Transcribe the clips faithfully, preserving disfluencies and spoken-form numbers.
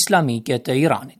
islamike të Iranit.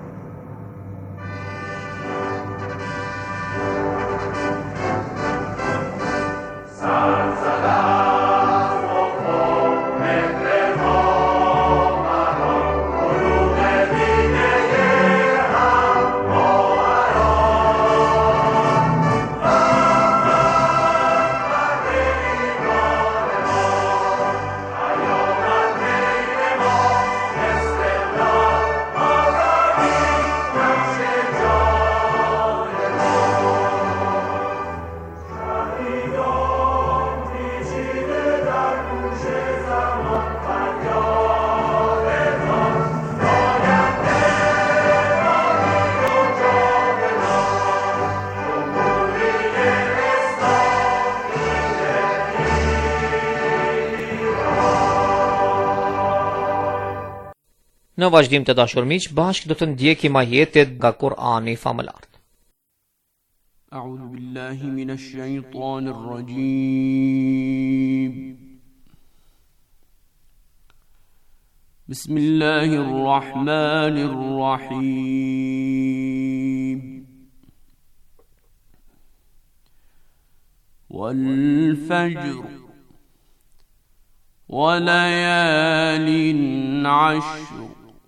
Në vazhdim të dashur miq, bashkë do të ndjekim ajetet nga Kur'ani famëlart. A'udhu billahi minash shaitanir rajim. Bismillahir rahmanir rahim. Wal fajr wa layalin 'ashr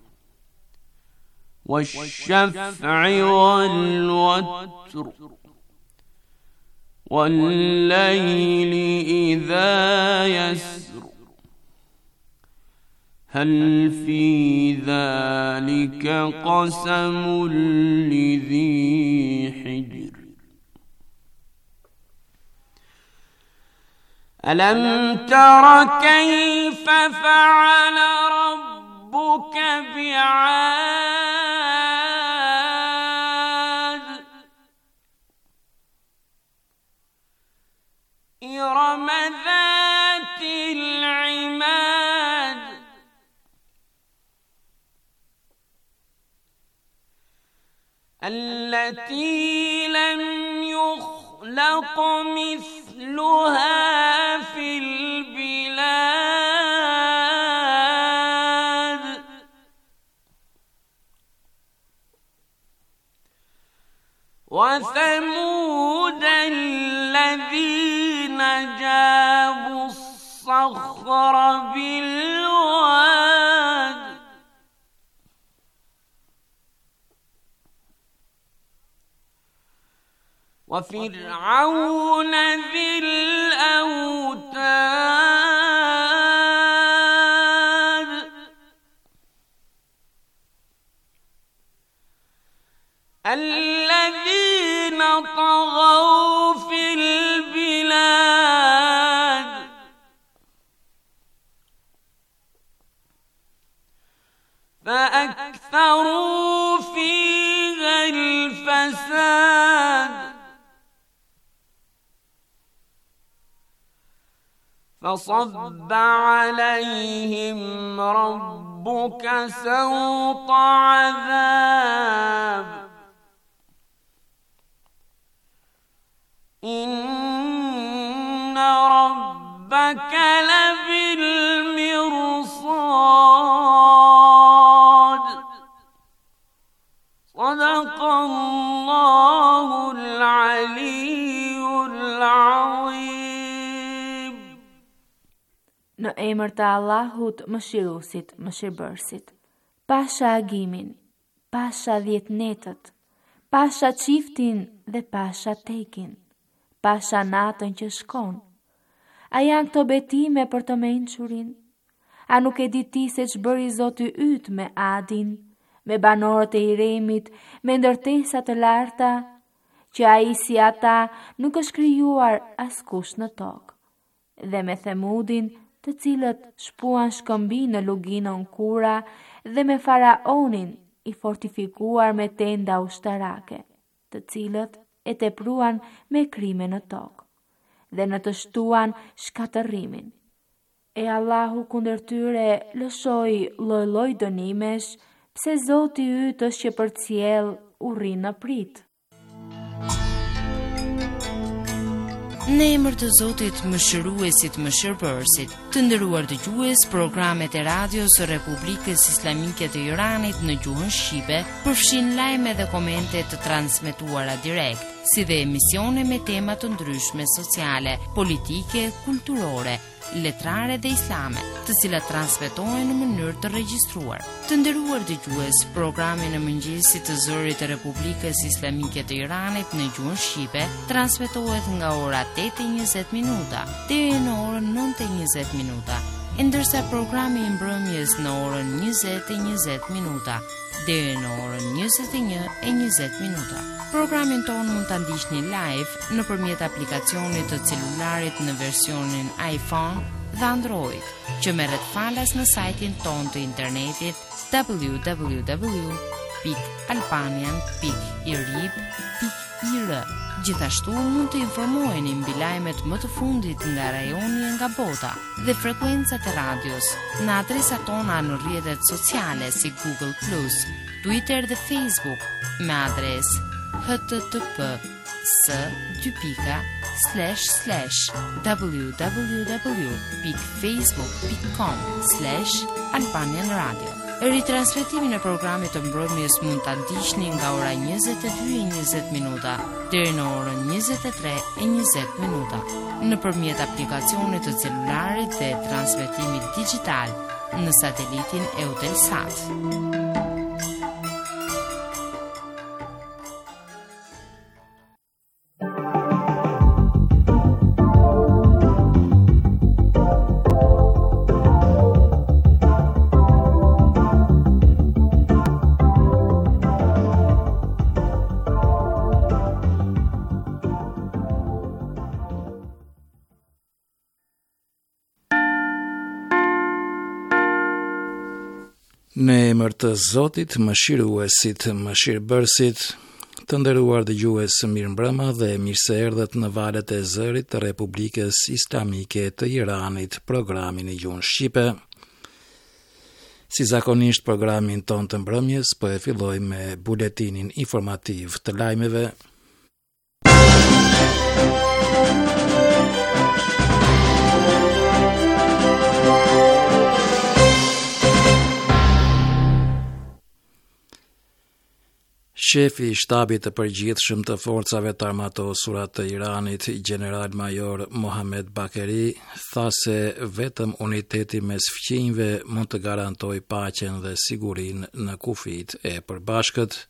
والشفع والوتر والليل إذا يسر هل في ذلك قسم لذي حجر ألم تر كيف فعل ربك بعاد إرم ذات العماد التي لم يخلق مثلها في البلاد وثمود الذين جابوا الصخر بالواد وفرعون ذي الأوتاد الذين طغوا في البلاد فأكثروا فيها الفساد فصب عليهم ربك سوط عذاب إن ربك لبالمرصاد صدق الله العلي العظيم. Në emër të Allahut, mëshiruesit, mëshirbërësit. Pasha agimin, pasha dhjetënetët, pasha çiftin dhe pasha tekin, pasha natën që shkon. A janë këto betime për të mençurin? A nuk e di ti se ç'bëri Zoti yt me Adin, me banorët e Iremit, me ndërtesa të larta, që ai si ata nuk është krijuar askush në tokë, dhe me Themudin, të cilët shpuan shkëmbi në luginën Kura, dhe me Faraonin, i fortifikuar me tenda ushtarake, të cilët e tepruan me krime në tokë, dhe në të shtuan shkatërrimin. E Allahu kundër tyre lëshoi lloj-lloj dënimesh, pse Zoti yt është që përcjell urrin në prit. Në emër të Zotit Mëshiruesit Mëshirbërësit, të nderuar dëgjues, programet e radios së Republikës Islamike të Iranit në gjuhën shqipe përfshin lajme dhe komente të transmetuara direkt, si dhe emisione me tema të ndryshme sociale, politike, kulturore, letrare dhe islame, të cilat transmetohen në mënyrë të regjistruar. Të nderuar dëgjues, programi në mëngjesit të zërit të Republikës Islamike të Iranit në gjuhën shqipe transmetohet nga ora tetë e njëzet minuta deri në orën nëntë e njëzet minuta, ndërsa programi i mbrëmjes në orën njëzet e njëzet minuta deri në orën njëzet e një e njëzet minuta. Programin ton mund ta ndiqni live nëpërmjet aplikacionit të celularit në versionin iPhone dhe Android, që merret falas në sajtin ton të internetit w w w pikë albanian pikë i r i b pikë i r. Gjithashtu mund të informoheni mbi lajmet më të fundit nga rajoni e nga bota dhe frekuencat e radios në adresat tona në rrjetet sociale si Google plus, Twitter dhe Facebook me adresë h t t p s dy pika slash slash w w w pikë facebook pikë com slash albanian radio. Ritransmetimin e programit të mbrëmjes mund ta ndiqni nga ora njëzet e dy e njëzet minuta deri në orën njëzet e tre e njëzet minuta nëpërmjet aplikacionit të celularit dhe transmetimit digjital në satelitin Eutelsat. Në emër të Zotit Mëshiruesit Mëshirbërësit, të nderuar dëgjues, mirëmbrëma dhe mirë se erdhët në valët e zërit të Republikës Islamike të Iranit, programin e gjuhën shqipe. Si zakonisht, programin ton të mbrëmjes po e filloj me buletinin informativ të lajmeve. Shefi i shtabit të përgjithshëm të forcave të armatosura të Iranit, General Major Mohammed Bakeri, tha se vetëm uniteti mes fqinjve mund të garantojë paqen dhe sigurinë në kufijtë e përbashkët.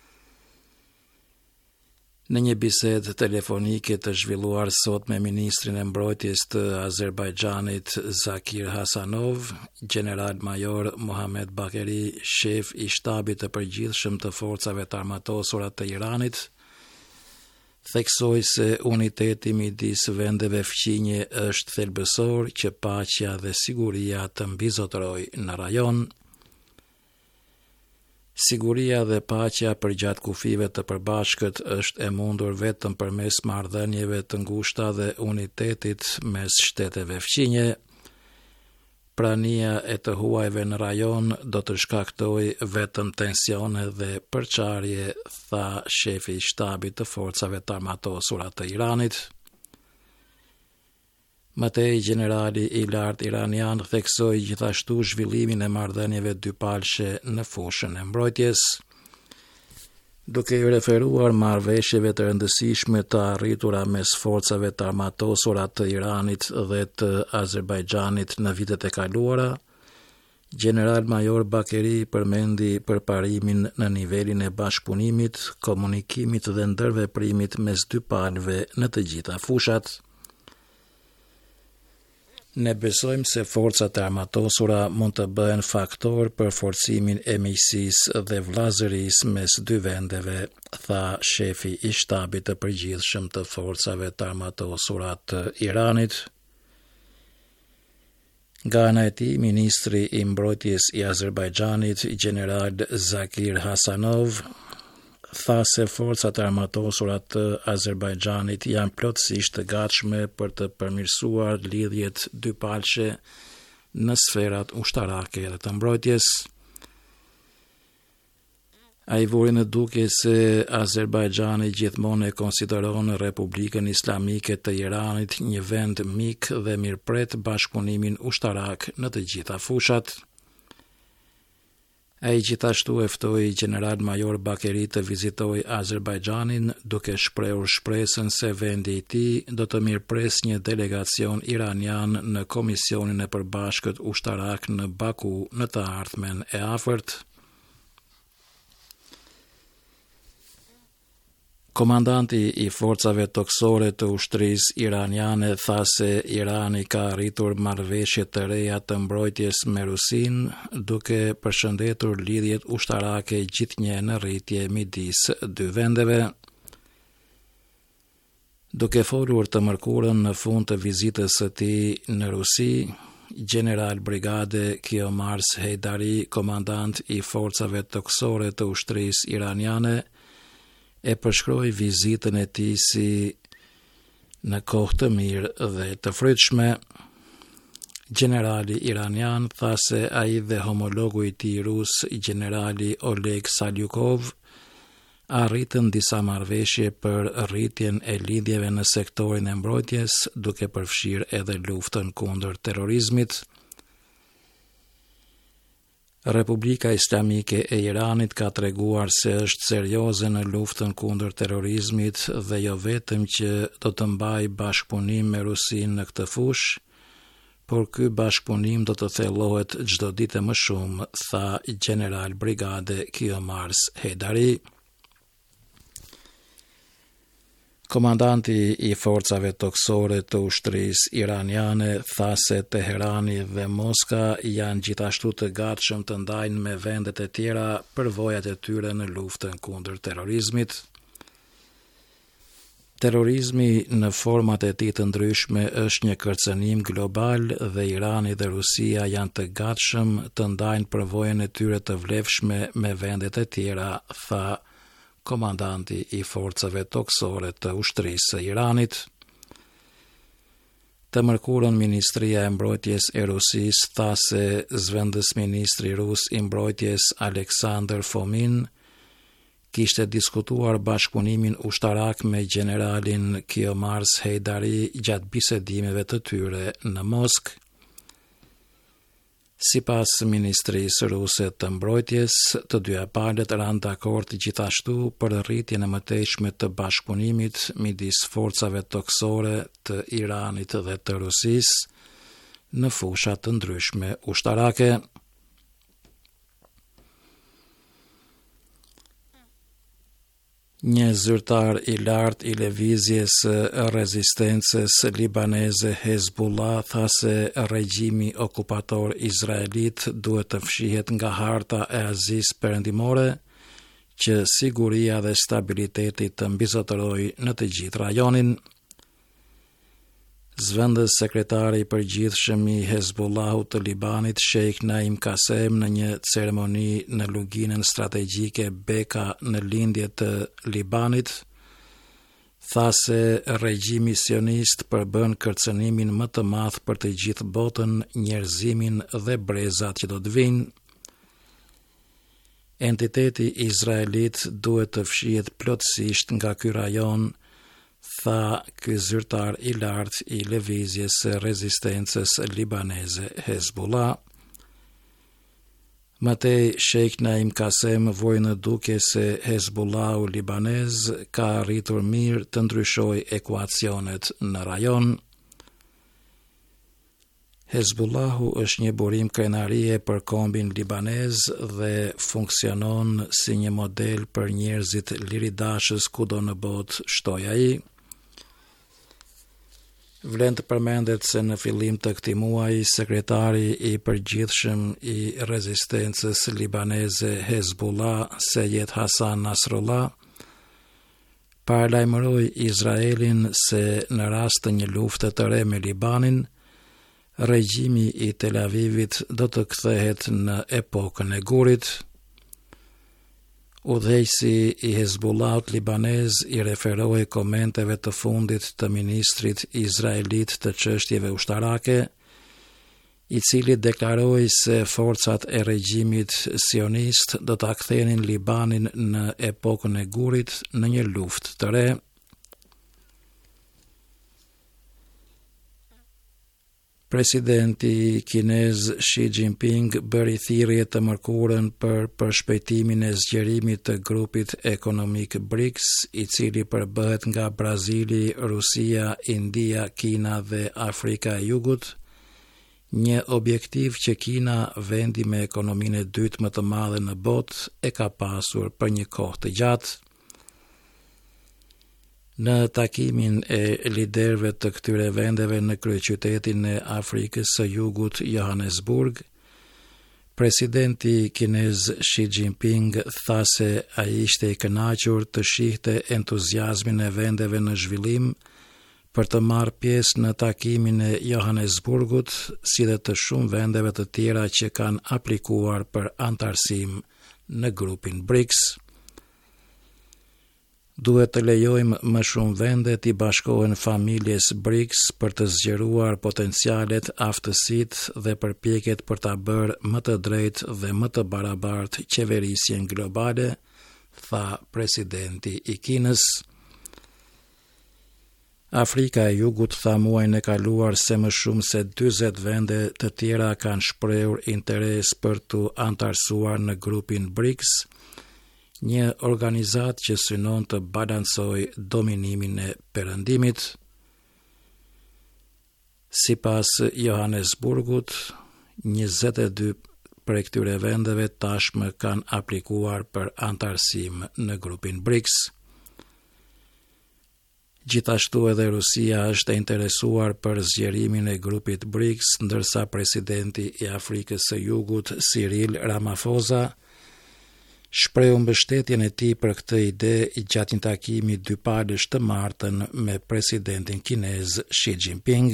Në një bisedë telefonike të zhvilluar sot me ministrin e mbrojtjes të Azerbajxhanit Zakir Hasanov, General Major Mohammed Bakeri, shef i shtabit të përgjithshëm të forcave të armatosura të Iranit, theksoi se uniteti midis vendeve fqinje është thelbësor që paqja dhe siguria të mbizotërojë në rajon. Siguria dhe paqja përgjatë kufive të përbashkët është e mundur vetëm përmes marrëdhënieve të ngushta dhe unitetit mes shteteve fqinje. Prania e të huajve në rajon do të shkaktojë vetëm tensione dhe përçarje, tha shefi i shtabit të forcave të armatosura të Iranit. Matej, generali i lartë iranian, theksoi gjithashtu zhvillimin e marrëdhënieve dypalshe në fushën e mbrojtjes, duke i referuar marrëveshjeve të rëndësishme të arritura mes forcave të armatosura të Iranit dhe të Azerbajxhanit në vitet e kaluara. General Major Bakeri përmendi përparimin në nivelin e bashkëpunimit, komunikimit dhe ndërveprimit mes dy palëve në të gjitha fushat. Ne besojmë se forcat e armatosura mund të bëhen faktor për forcimin e miqësisë dhe vllazërisë mes dy vendeve, tha shefi i shtabit të përgjithshëm të forcave të armatosura të Iranit. Nga ana e tij, ministri i mbrojtjes i Azerbajxhanit, General Zakir Hasanov, tha se forcat e armatosura të Azerbajxhanit janë plotësisht të gatshme për të përmirësuar lidhjet dypalshe në sferat ushtarake dhe të mbrojtjes. A i vuri në duke se Azerbajxhani gjithmonë e konsideron Republikën Islamike të Iranit një vend mik dhe mirëpret bashkëpunimin ushtarak në të gjitha fushat. A i gjithashtu e ftoi General Major Bakeri të vizitoj Azerbajxhanin duke shprehur shpresën se vendi i tij do të mirëpres një delegacion iranian në Komisionin e Përbashkët Ushtarak në Baku në të ardhmen e afërt. Komandanti i forcave toksore të ushtrisë iraniane tha se Irani ka arritur marrëveshje të reja të mbrojtjes me Rusinë, duke përshëndetur lidhjet ushtarake gjithnjë në rritje midis dy vendeve. Duke folur të mërkurën në fund të vizitës së tij në Rusi, General Brigade Kiomars Heidari, komandant i forcave toksore të ushtrisë iraniane, e përshkroi vizitën e tij si në kohë të mirë dhe të frytshme. Generali iranian tha se ai dhe homologu i tij rus, generali Oleg Salyukov, arritën disa marrëveshje për rritjen e lidhjeve në sektorin e mbrojtjes, duke përfshirë edhe luftën kundër terrorizmit. Republika Islamike e Iranit ka treguar se është serioze në luftën kundër terrorizmit dhe jo vetëm që do të mbajë bashkëpunim me Rusinë në këtë fushë, por ky bashkëpunim do të thellohet çdo ditë më shumë, tha General Brigade Kiomars Heidari. Komandanti i forcave toksore të ushtrisë iraniane tha se Teherani dhe Moska janë gjithashtu të gatshëm të ndajnë me vendet e tjera përvojat e tyre në luftën kundër terrorizmit. Terrorizmi në format e tij të ndryshme është një kërcënim global dhe Irani dhe Rusia janë të gatshëm të ndajnë përvojën e tyre të vlefshme me vendet e tjera, tha komandanti i forcave toksore të ushtrisë së Iranit. Të mërkurën Ministria e Mbrojtjes e Rusisë tha se zëvendës ministri rus i mbrojtjes Aleksandr Fomin kishte diskutuar bashkëpunimin ushtarak me generalin Kiomars Heidari gjatë bisedimeve të tyre në Moskë. Sipas Ministrisë Ruse të Mbrojtjes, të dyja palët ranë dakord gjithashtu për rritjen e mëtejshme të bashkëpunimit midis forcave toksore të Iranit dhe të Rusisë në fusha të ndryshme ushtarake. Një zyrtar i lartë i lëvizjes rezistencës libaneze Hezbollah tha se regjimi okupator izraelit duhet të fshihet nga harta e Azisë Perëndimore, që siguria dhe stabiliteti të mbizotërojë në të gjithë rajonin. Zëvendës sekretari i përgjithshëm i Hezbollahut të Libanit, Sheikh Naim Kasem, në një ceremoni në luginën strategjike Beka në lindje të Libanit, tha se regjimi sionist përbën kërcënimin më të madh për të gjithë botën, njerëzimin dhe brezat që do të vinë. Entiteti izraelit duhet të fshihet plotësisht nga ky rajon, tha ky zyrtar i lartë i lëvizjes së rezistencës libaneze Hezbollah. Matej Sheikh Naim Kasem voi në duke se Hezbollahu libanez ka arritur mirë të ndryshojë ekuacionet në rajon. Hezbollahu është një burim krenarie për kombin libanez dhe funksionon si një model për njerëzit liridashës kudo në botë shtoj ai. Vlen të përmendet se në fillim të këtij muaji, sekretari i përgjithshëm i rezistencës libaneze Hezbollah, Seyed Hasan Nasrullah, paralajmëroi Izraelin se në rast të një lufte të re me Libanin, regjimi i Tel Avivit do të kthehet në epokën e gurit. Udhëheqësi i Hezbollahut libanez i referoi komenteve të fundit të ministrit izraelit të çështjeve ushtarake, i cili deklaroi se forcat e regjimit sionist do ta kthenin Libanin në epokën e Gurit në një luftë të re. Presidenti kinez Xi Jinping bëri thirrje të mërkurën për përshpejtimin e zgjerimit të grupit ekonomik BRICS, i cili përbëhet nga Brazili, Rusia, India, Kina dhe Afrika e Jugut, një objektiv që Kina, vendi me ekonominë e dytë më të madhe në botë, e ka pasur për një kohë të gjatë. Në takimin e liderëve të këtyre vendeve në kryeqytetin e Afrikës së Jugut, Johannesburg, presidenti kinez Xi Jinping tha se ai ishte i kënaqur të shihte entuziazmin e vendeve në zhvillim për të marrë pjesë në takimin e Johannesburgut, si dhe të shumë vendeve të tjera që kanë aplikuar për antarësim në grupin BRICS. Duhet të lejojmë më shumë vende t'i bashkohen familjes BRICS për të zgjeruar potencialet, aftësitë dhe përpjekjet për ta bërë më të drejtë dhe më të barabartë qeverisjen globale, tha presidenti i Kinës. Afrika e Jugut tha muajin e kaluar se më shumë se dyzet vende të tjera kanë shprehur interes për t'u antarësuar në grupin BRICS, një organizat që synon të balancoj dominimin e perëndimit. Sipas Johannesburgut, njëzet e dy prej këtyre vendeve tashmë kanë aplikuar për antarësim në grupin BRICS. Gjithashtu edhe Rusia është e interesuar për zgjerimin e grupit BRICS, ndërsa presidenti i Afrikës së Jugut, Cyril Ramaphosa, shprehu mbështetjen e tij për këtë ide gjatë një takimi dypalësh të martën me presidentin kinez Xi Jinping.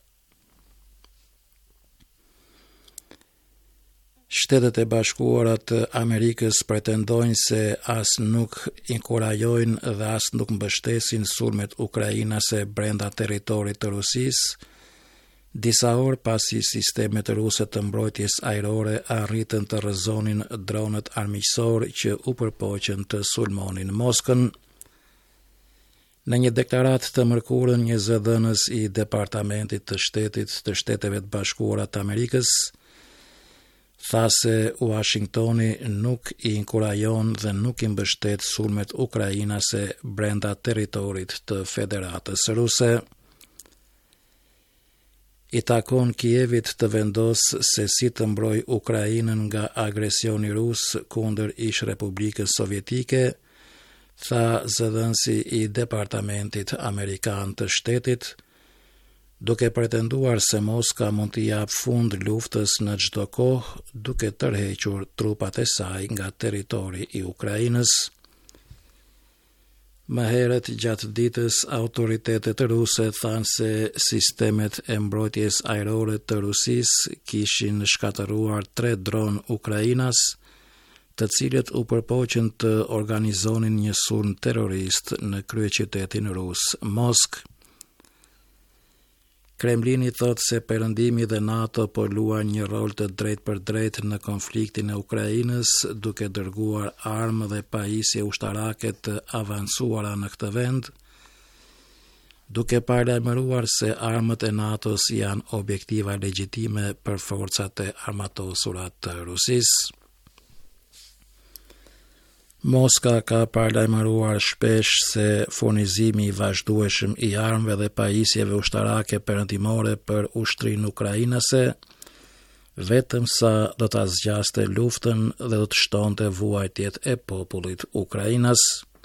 Shtetet e Bashkuara të Amerikës pretendojnë se as nuk inkurajojnë dhe as nuk mbështesin sulmet ukrainase brenda territorit të Rusisë, disa orë pasi sistemet ruse të mbrojtjes ajrore arritën të rrëzonin dronët armiqësor që u përpoqën të sulmonin Moskën. Në një deklaratë të mërkurën, një zëdhënës i Departamentit të Shtetit të Shteteve të Bashkuara të Amerikës tha se Washingtoni nuk i inkurajon dhe nuk i mbështet sulmet ukrainase brenda territorit të Federatës Ruse. I takon Kievit të vendosë se si të mbroj Ukrainën nga agresioni rus kundër ish Republikës Sovjetike, tha zëdhënësi i Departamentit Amerikan të Shtetit, duke pretenduar se Moska mund t'i jap fund luftës në çdo kohë, duke tërhequr trupat e saj nga territori i Ukrainës. Më herët gjatë ditës, autoritetet ruse thanë se sistemet e mbrojtjes ajrore të Rusisë kishin shkatëruar tre dronë ukrainas, të cilët u përpoqën të organizonin një sulm terrorist në kryeqytetin rus Moskë. Kremlini thot se Perëndimi dhe NATO po luajnë një rol të drejtë për drejtë në konfliktin e Ukrainës, duke dërguar armë dhe pajisje ushtarake të avancuara në këtë vend, duke paralajmëruar se armët e NATO-s janë objektiva legjitime për forcat e armatosura të Rusisë. Moska ka paralajmëruar shpesh se furnizimi i vazhdueshëm i armëve dhe pajisjeve ushtarake perëndimore për ushtrinë ukrainase vetëm sa do ta zgjaste luftën dhe do të shtonte vuajtjet e popullit ukrainas.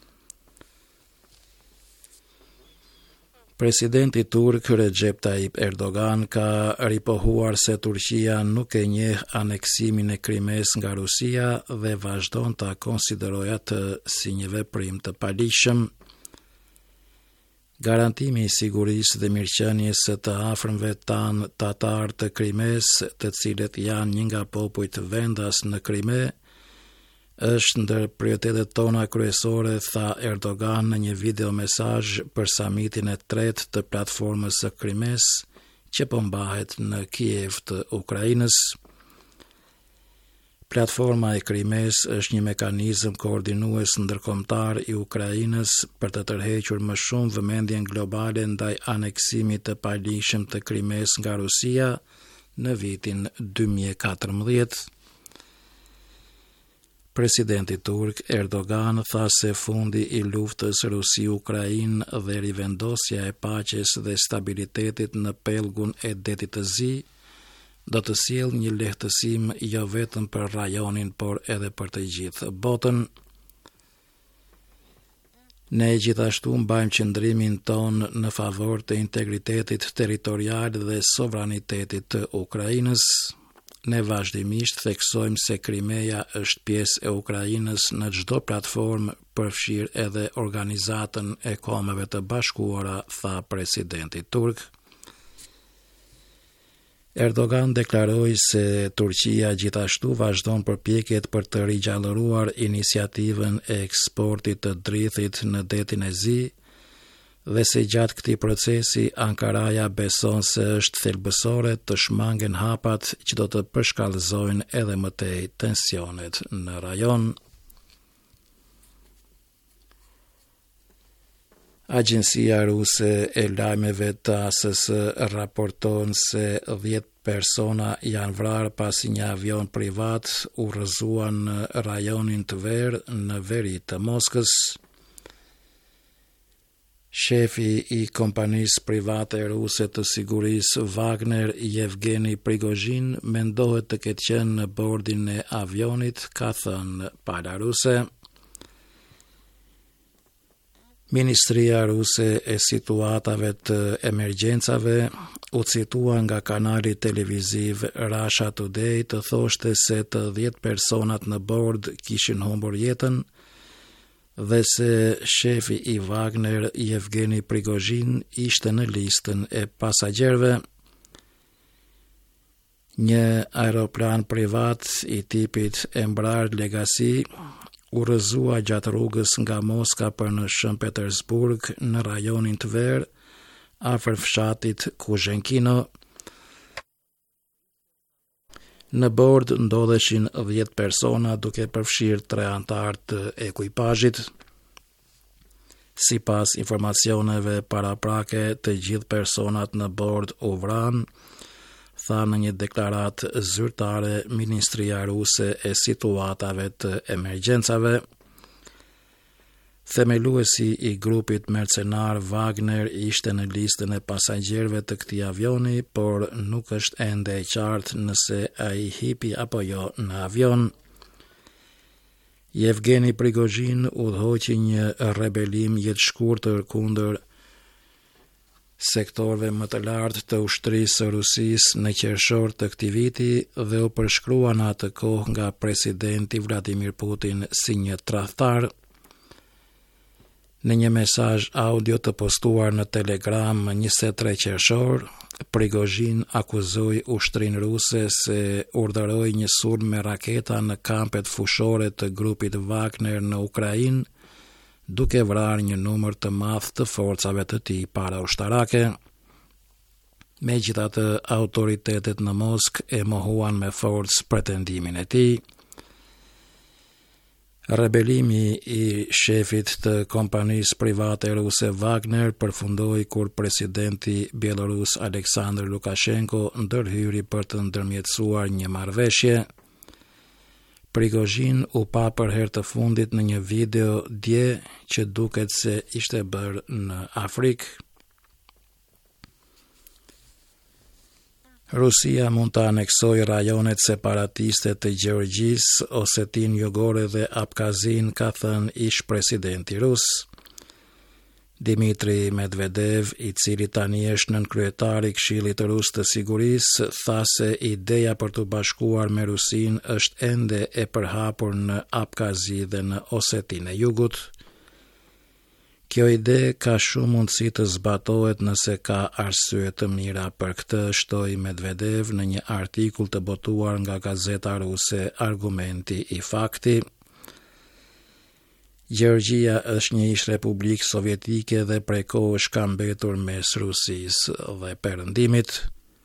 Presidenti turk Recep Tayyip Erdogan ka ripohuar se Turqia nuk e njeh aneksimin e Krimes nga Rusia dhe vazhdon ta konsiderojë atë si një veprim të paligjshëm. Garantimi i sigurisë dhe mirëqenies së të afërmve tanë tatar të Krimes, të cilët janë një nga popujt vendas në Krime, është ndër prioritetet tona kryesore, tha Erdogan në një video mesazh për samitin e tretë të platformës së Krimes, që po mbahet në Kiev të Ukrainës. Platforma e Krimes është një mekanizëm koordinues ndërkombëtar i Ukrainës për të tërhequr më shumë vëmendjen globale ndaj aneksimit të palishëm të Krimes nga Rusia në vitin dy mijë e katërmbëdhjetë. Presidenti turk Erdogan tha se fundi i luftës Rusi-Ukrainë dhe rivendosja e paqes dhe stabilitetit në pellgun e Detit të Zi do të sjellë një lehtësim jo vetëm për rajonin, por edhe për të gjithë botën. Ne gjithashtu mbajmë qëndrimin ton në favor të integritetit territorial dhe sovranitetit të Ukrainës. Ne vazhdimisht theksojmë se Krimeja është pjesë e Ukrainës në çdo platformë, përfshirë edhe Organizatën e Kombeve të Bashkuara, tha presidenti turk. Erdogan deklaroi se Turqia gjithashtu vazhdon përpjekjet për të rigjallëruar iniciativën e eksportit të drithit në Detin e Zi dhe se gjatë këtij procesi Ankaraja beson se është thelbësore të shmangen hapat që do të përshkallëzojnë edhe më tej tensionet në rajon. Agjencia ruse e lajmeve të A S S raporton se dhjetë persona janë vrarë pasi një avion privat u rrëzuan në rajonin Tver në veri të Moskës. Shefi i kompanisë private ruse të sigurisë Wagner, Yevgeni Prigozhin, mendohet të ketë qenë në bordin e avionit, ka thënë pala ruse. Ministria ruse e situatave të emergjencave u citua nga kanali televiziv Russia Today të thoshte se të dhjetë personat në bord kishin humbur jetën dhe se shefi i Wagner, Yevgeni Prigozhin, ishte në listën e pasagjerëve. Një aeroplan privat i tipit Embraer Legacy u rrëzua gjatë rrugës nga Moska për në Shën Petersburg në rajonin Tver, afër fshatit Kuzhenkino. Në bord ndodheshin dhjetë persona, duke përfshirë tre anëtar të ekuipazhit. Sipas informacioneve paraprake, të gjithë personat në bord u vranë, tha në një deklaratë zyrtare Ministria ruse e situatave të emergjencave. Themeluesi i grupit mercenar Wagner ishte në listën e pasagjerëve të këtij avioni, por nuk është ende e qartë nëse ai hipi apo jo në avion. Yevgeni Prigozhin udhëhoqi një rebelim jetëshkurtër kundër sektorëve më të lartë të ushtrisë së Rusisë në qershor të këtij viti dhe u përshkrua në atë kohë nga presidenti Vladimir Putin si një tradhtar. Në një mesazh audio të postuar në Telegram më njëzet e tre qershor, Prigozhin akuzoi ushtrinë ruse se urdhëroi një sulm me raketa në kampet fushore të grupit Wagner në Ukrainë, duke vrarë një numër të madh të forcave të tij paraushtarake. Megjithatë, autoritetet në Moskë e mohuan me forcë pretendimin e tij. Rebelimi i shefit të kompanisë private ruse Wagner përfundoi kur presidenti bielorus Aleksandr Lukashenko ndërhyri për të ndërmjetësuar një marrëveshje. Prigozhin u pa për herë të fundit në një video dje që duket se ishte bërë në Afrikë. Rusia mund të aneksojë rajonet separatiste të Gjeorgjisë, Osetin Jugore dhe Abkazin, ka thënë ish presidenti rus. Dmitri Medvedev, i cili tani është nënkryetari i Këshillit Rus të Sigurisë, tha se ideja për të bashkuar me Rusinë është ende e përhapur në Abkazi dhe në Osetinë e Jugut. Kjo ide ka shumë mundësi të zbatohet nëse ka arsye të mira për këtë, shtoi Medvedev në një artikull të botuar nga gazeta ruse Argumenti i Fakti. Gjeorgjia është një ish republikë sovjetike dhe prej kohësh ka mbetur mes Rusisë dhe Perëndimit.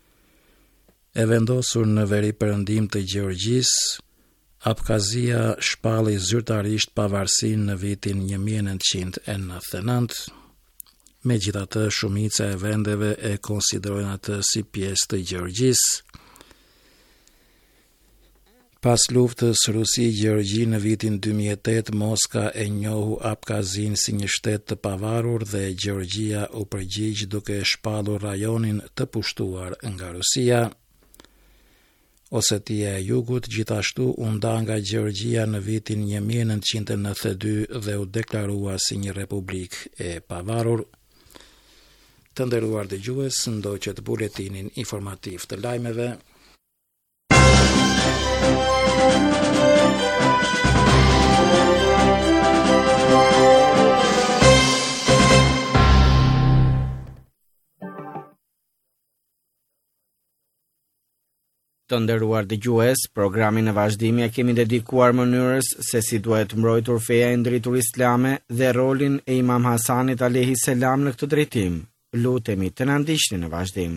E vendosur në veri perëndim të Gjeorgjisë, Abkhazia shpalli zyrtarisht pavarësinë në vitin një mijë e nëntëqind e nëntëdhjetë e nëntë, megjithatë shumica e vendeve e konsiderojnë atë si pjesë të Gjeorgjisë. Pas luftës Rusi-Gjeorgji në vitin dy mijë e tetë, Moska e njohu Abkhazin si një shtet të pavarur dhe Gjeorgjia u përgjigj duke shpallur rajonin të pushtuar nga Rusia. Osetia e Jugut gjithashtu u nda nga Gjeorgjia në vitin një mijë e nëntëqind e nëntëdhjetë e dy dhe u deklarua si një republikë e pavarur. Të nderuar dëgjues, ndoqët buletinin informativ të lajmeve. Të nderuar dëgjues, programin e vazhdimit e kemi dedikuar mënyrës se si duhet mbrojtur feja e ndritur islame dhe rolin e Imam Hasanit alayhi salam në këtë drejtim. Lutemi të na ndiqni në vazhdim.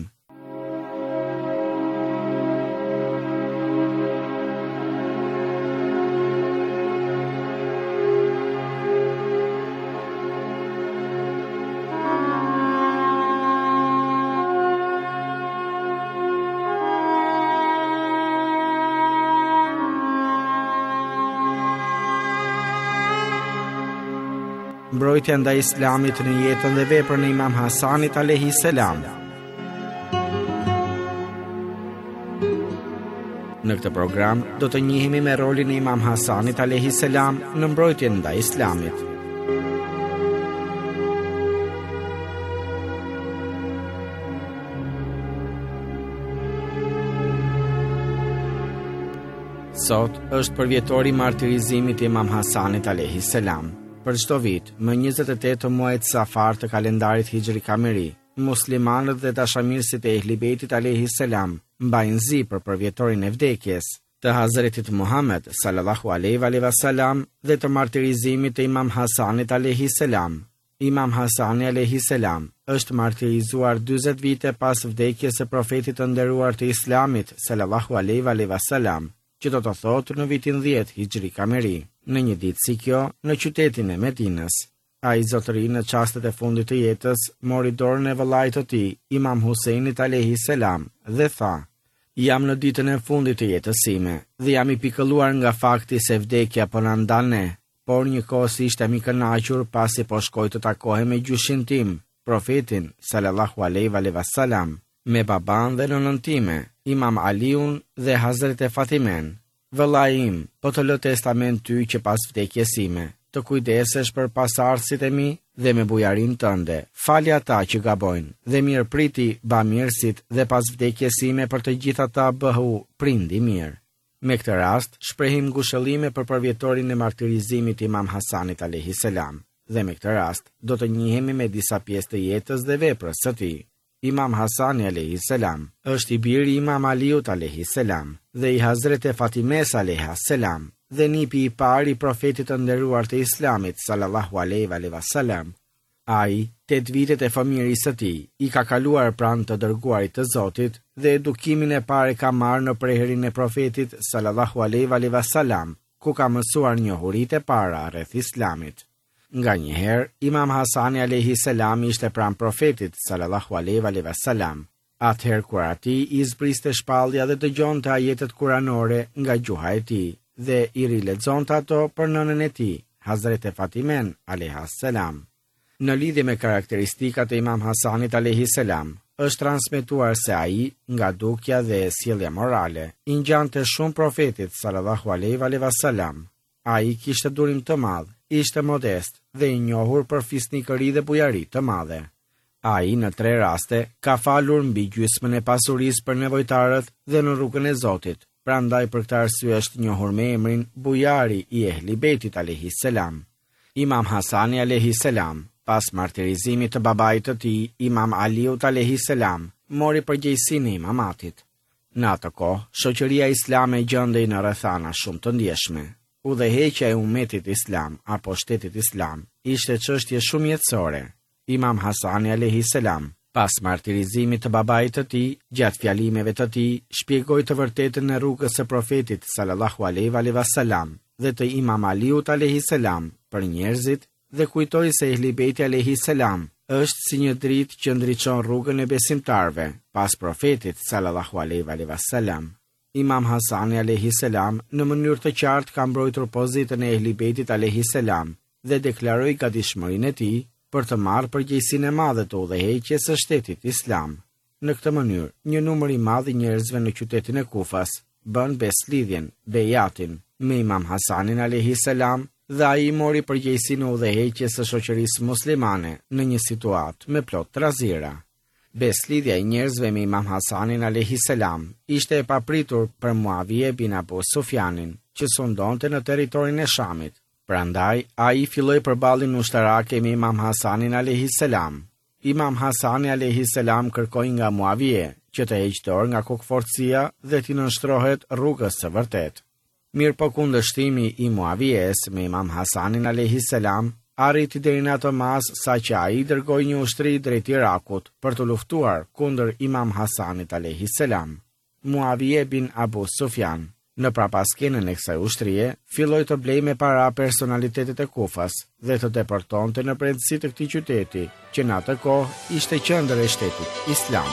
Mbrojtja ndaj islamit në jetën dhe veprën e Imam Hasanit alayhi salam. Në këtë program do të njihemi me rolin e Imam Hasanit alayhi salam në mbrojtjen ndaj islamit. Sot është përvjetori i martirizimit të Imam Hasanit alayhi salam. Për çdo vit, më njëzet e tetë të muajit Safar të kalendarit Hijri Kameri, muslimanët dhe dashamirësit e Ehli Bejtit alayhi salam mbajnë zi për përvjetorin e vdekjes të Hazretit Muhammed sallallahu alaihi wasallam dhe të martirizimit të Imam Hasanit alayhi salam. Imam Hasani alayhi salam është martirizuar dyzet vite pas vdekjes së profetit të nderuar të Islamit sallallahu alaihi wasallam, që do të thotë në vitin dhjetë Hijri Kameri. Në një ditë si kjo, në qytetin e Medinës, ai zotëri në çastet e fundit të jetës mori dorën e vëllait të tij, Imam Huseinit alayhi salam, dhe tha: "Jam në ditën e fundit të jetës sime dhe jam i pikëlluar nga fakti se vdekja po na ndal ne, por njëkohës ishte i kënaqur pasi po shkoj të takohem me gjyshin tim, profetin sallallahu alaihi wasallam, me baban dhe nënën time, Imam Aliun dhe Hazrete Fatimen. Vëllai im, po të lë testament ty që pas vdekjes sime, të kujdesesh për pasardhësit e mi dhe me bujarin tënde, fali ata që gabojnë, dhe mirë priti bamirësit dhe pas vdekjes sime për të gjitha ta bëhu prindi mirë." Me këtë rast, shprehim ngushëllime për përvjetorin e martirizimit Imam Hasanit alayhi salam, dhe me këtë rast, do të njihemi me disa pjesë të jetës dhe veprës së tij. Imam Hasani alayhi salam është i biri i Imam Aliut alayhi salam dhe i Hazrete Fatimes alayha salam dhe nipi i parë i profetit të nderuar të Islamit sallallahu alaihi wasallam. Ai, tetë vitet e fëmijërisë së tij, i ka kaluar pranë të dërguarit të Zotit dhe edukimin e parë ka marrë në preherin e profetit sallallahu alaihi wasallam, ku ka mësuar njohuritë e para rreth Islamit. Nga njëherë, Imam Hasani alayhi salam ishte pranë profetit sallallahu alaihi wasallam. Atëherë kur ati i zbriste shpallja dhe dëgjonte ajetet kuranore nga gjuha e tij dhe i rilexonte ato për nënën e tij, Hazrete Fatimen alayha salam. Në lidhje me karakteristikat e Imam Hasanit alayhi salam, është transmetuar se ai, nga dukja dhe sjellja morale, i ngjante shumë profetit sallallahu alaihi wasallam. Ai kishte durim të madh, ishte modest dhe i njohur për fisnikëri dhe bujari të madhe. Ai në tre raste ka falur mbi gjysmën e pasurisë për nevojtarët dhe në rrugën e Zotit. Prandaj për këtë arsye është njohur me emrin bujari i Ehli Bejtit alayhi salam. Imam Hasani alayhi salam, pas martirizimit të babait të tij, Imam Aliut alayhi salam, mori përgjegjësinë e imamatit. Në atë kohë, shoqëria islame gjendej në rrethana shumë të ndjeshme. Udhëheqja e ummetit islam apo shtetit islam ishte çështje shumë jetësore. Imam Hasani alayhi salam Pas martirizimit të babait të tij, gjatë fjalimeve të tij, shpjegoi të vërtetën në rrugës së profetit sallallahu alaihi wasallam dhe të Imam Aliut alaihi salam për njerëzit dhe kujtoi se Ehli Beiti alaihi salam është si një dritë që ndriçon rrugën e besimtarve pas profetit sallallahu alaihi wasallam. Imam Hasani alaihi salam në mënyrë të qartë ka mbrojtur pozitën e Ehli Beitit alaihi salam dhe deklaroi gatishmërinë e tij për të marrë përgjegjësinë e madhe të udhëheqjes së shtetit islam. Në këtë mënyrë, një numër i madh i njerëzve në qytetin e Kufas bën beslidhjen, bejatin me Imam Hasanin alayhi salam dhe ai mori përgjegjësinë e udhëheqjes së shoqërisë muslimane në një situatë me plot trazira. Beslidhja e njerëzve me Imam Hasanin alayhi salam ishte e papritur për Muawiye bin Abu Sufjanin, që sundonte në territorin e Shamit. Prandaj, a i filloi përballjen ushtarake me Imam Hasanin alayhi salam. Imam Hasani alayhi salam kërkoi nga Muawiye që të heqë dorë nga kokëforcia dhe t'i nënshtrohet rrugës së vërtet. Mirë po kundërshtimi i Muawiyes me Imam Hasanin alayhi salam arriti deri në atë mas sa që ai dërgoi një ushtri drejt Irakut për të luftuar kundër Imam Hasanit alayhi salam. Muawiye bin Abu Sufjan në prapaskenën e kësaj ushtrie, filloi të blej me para personalitetet e Kufas dhe të deportonte në brendësi të këtij qyteti, që në atë kohë ishte qendër e shtetit islam.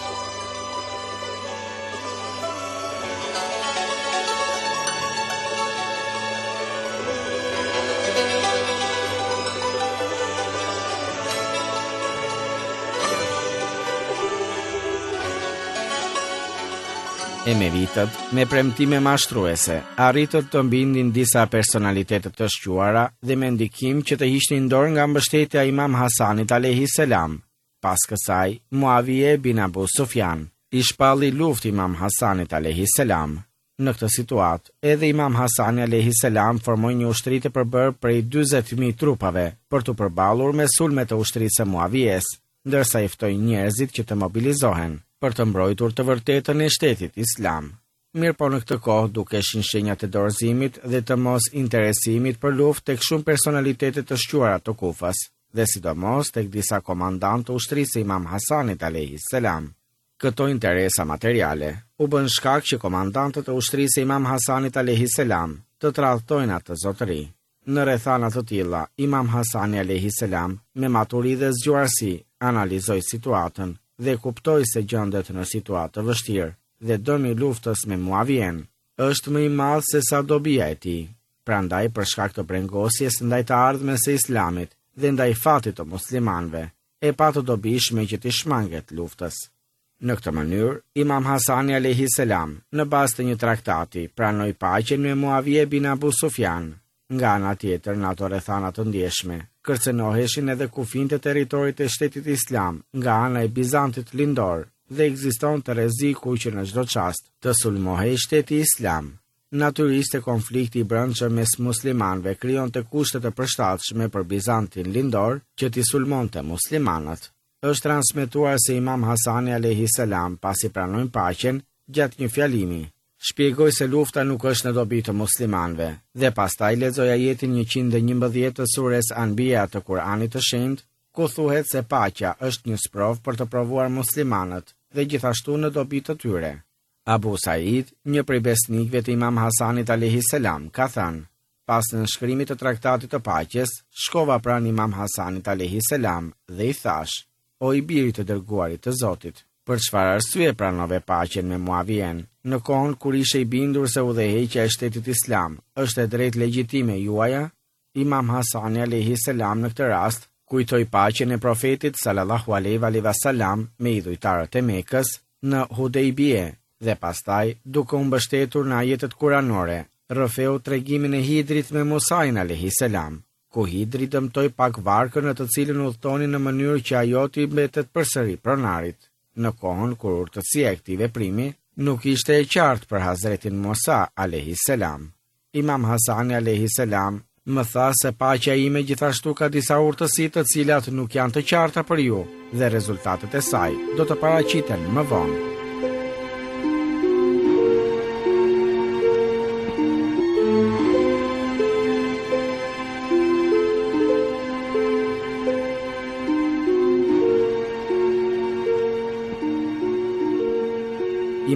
E me vitët, me premtime mashtruese, arritët të mbindin disa personalitetet të shquara dhe me ndikim që të hiqnin dorë nga mbështetja Imam Hasanit alayhi salam. Pas kësaj, Muawiye bin Abu Sufjan i shpalli luftë Imam Hasanit alayhi salam. Në këtë situatë, edhe Imam Hasani alayhi salam formoi një ushtri të përbërë prej dyzet mijë trupave për të përballur me sulmet e ushtrisë së Muawiyes, ndërsa i ftoi njerëzit që të mobilizohen për të mbrojtur të vërtetën e shtetit islam. Mirë po në këtë kohë dukeshin shenjat e dorëzimit dhe të mos interesimit për luftë tek shumë personalitetet të shquara të Kufas, dhe sidomos tek disa komandantë të ushtrisë së Imam Hasanit alayhi salam. Këto interesa materiale u bën shkak që komandantët e ushtrisë së Imam Hasanit alayhi salam të tradhtojnë atë zotëri. Në rrethana të tilla, Imam Hasani alayhi salam me maturi dhe zgjuarsi analizoi situatën dhe kuptoi se gjendet në situatë të vështirë dhe dëmi i luftës me Muawiyen është më i madh se sa dobia e tij. Prandaj, për shkak të brengosjes ndaj të ardhmes së Islamit dhe ndaj fatit të muslimanëve, e pa të dobishme që t'i shmanget luftës. Në këtë mënyrë, Imam Hasani alayhi salam, në bazë të një traktati, pranoi paqen me Muawiye bin Abu Sufjan. Nga ana tjetër, në ato rrethana të ndjeshme, kërcënoheshin edhe kufijtë të territorit të shtetit islam nga ana e Bizantit lindor dhe ekzistonte rreziku që në çdo çast të sulmohej shteti islam. Natyrisht, konflikti i brendshëm mes muslimanëve krijonte kushte të përshtatshme për Bizantin lindor që t'i sulmonte muslimanët. Është transmetuar se Imam Hasani alayhi salam, pasi pranoi paqen, gjatë një fjalimi shpjegoi se lufta nuk është në dobi të muslimanëve dhe pastaj lexoi ajetin njëqind e njëmbëdhjetë të sures Anbiya të Kuranit të Shenjtë, ku thuhet se paqja është një sprov për të provuar muslimanët dhe gjithashtu në dobi të tyre. Abu Said, një prej besnikëve të Imam Hasanit alayhi salam, ka thënë: pas nënshkrimit të traktatit të paqes, shkova pranë Imam Hasanit alayhi salam dhe i thash: o i biri të dërguarit të Zotit, për çfarë arsye pranove paqen me Muawiyen? Në kohën kur ishe i bindur se udhëheqja e shtetit islam është e drejtë legjitime juaja? Imam Hasani alayhi salam në këtë rast kujtoi paqen e profetit sallallahu alaihi wasallam me idhujtarët e Mekës në Hudejbie dhe pastaj, duke u mbështetur në ajetet kuranore, rrëfeu tregimin e Hidrit me Musain alayhi salam, ku Hidri dëmtoi pak varkën në të cilën udhtonin në mënyrë që ajo t'i mbetet përsëri pronarit. Në kohën kur urtësia e këtij veprimi nuk ishte e qartë për Hazretin Musa alayhi salam. Imam Hasani alayhi salam më tha se paqja ime gjithashtu ka disa urtësi të cilat nuk janë të qarta për ju dhe rezultatet e saj do të paraqiten më vonë.